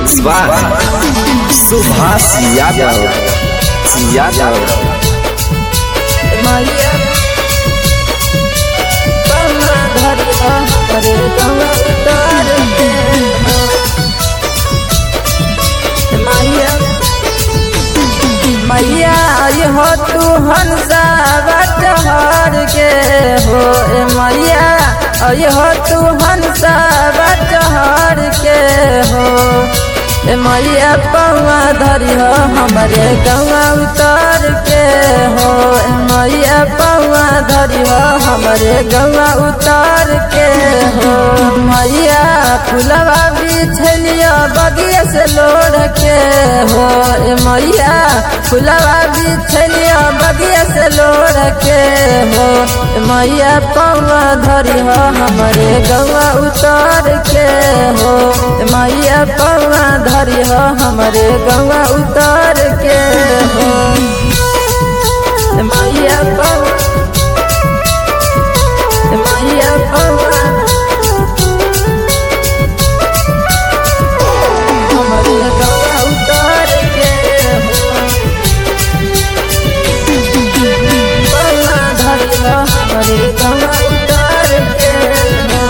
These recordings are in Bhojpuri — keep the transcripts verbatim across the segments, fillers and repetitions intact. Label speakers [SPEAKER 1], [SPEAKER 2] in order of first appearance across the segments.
[SPEAKER 1] स्वाद सुभाष यादव यादव
[SPEAKER 2] मैया पन्ना धरिया करे गवा उतार के मैया मैया ये हो तू हंसा बचहर के हो ए मैया ये हो तू हंसा बचहर के हो ए मैया पौआ धरी हो हमारे गवा उतार के हो ए मैया पौआ धरी हो हमारे गवा उतार के हो मैया फुलवा बिछलिया बगिया से लोड़ के हो ए मैया फुलवा बिछलिया बगिया से लोड़ के हो ए मैया पौआ धरी हो हमारे गवा उतार के हो ए मैया पौआ धरी हो हमारे गवा उतार के हो ए मैया पौआ ए मैया पौआ हमारे गवा उतार के हो पौआ धरी हो हमारे गवा उतार के हो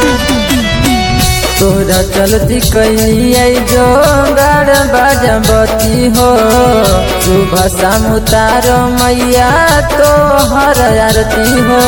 [SPEAKER 2] तोरा चलती कैलिए जो गाड़ बजबती हो सुबह शाम उतारो मैया तो हर आरती हो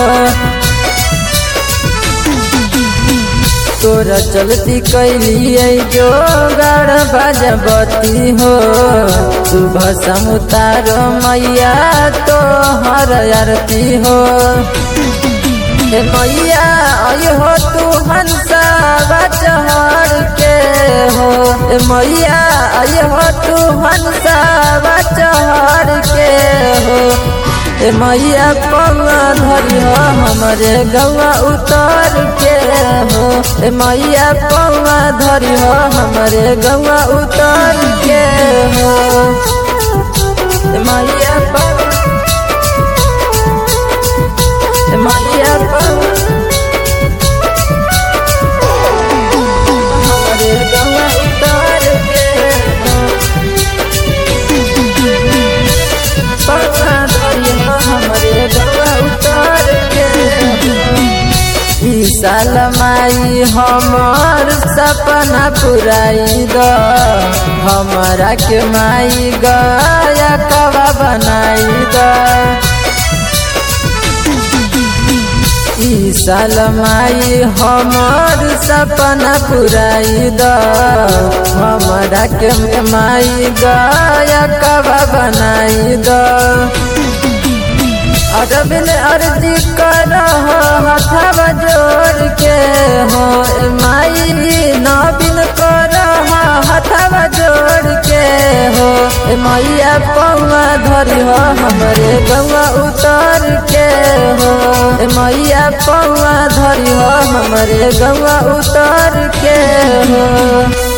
[SPEAKER 2] तोरा चलती कैलिए जो गाड़ बजबती हो सुबह शाम उतारो मैया तो हर आरती हो हे मैया आई हो तू हंसा बचहर के हो ए मैया आई हो तू हंसा बचहर के हो ए मैया पौआ धरी हो हमारे गवा उतार के हो ए मैया पौआ धरी हो हमारे गवा उतार के हो ए मैया पौआ ए मैया पौआ हमारे गवा उतार के हो पौआ धरी हो हमारे गवा उतार के हो ई साल माई हमार सपना पुराई द हमारा के माई गया कवा बनाई द ई साल माई हमार सपना पुराई द हमारा के माई गया कवा बनाई द अरबिन अर्जी कर हथवा जोड़ के हो माई नबिन कर हथवा जोड़ के हो मैया पौआ धरी हो हमारे गवा उतार के हो मैया पौआ धरी हो हमारे गवा उतार के हो।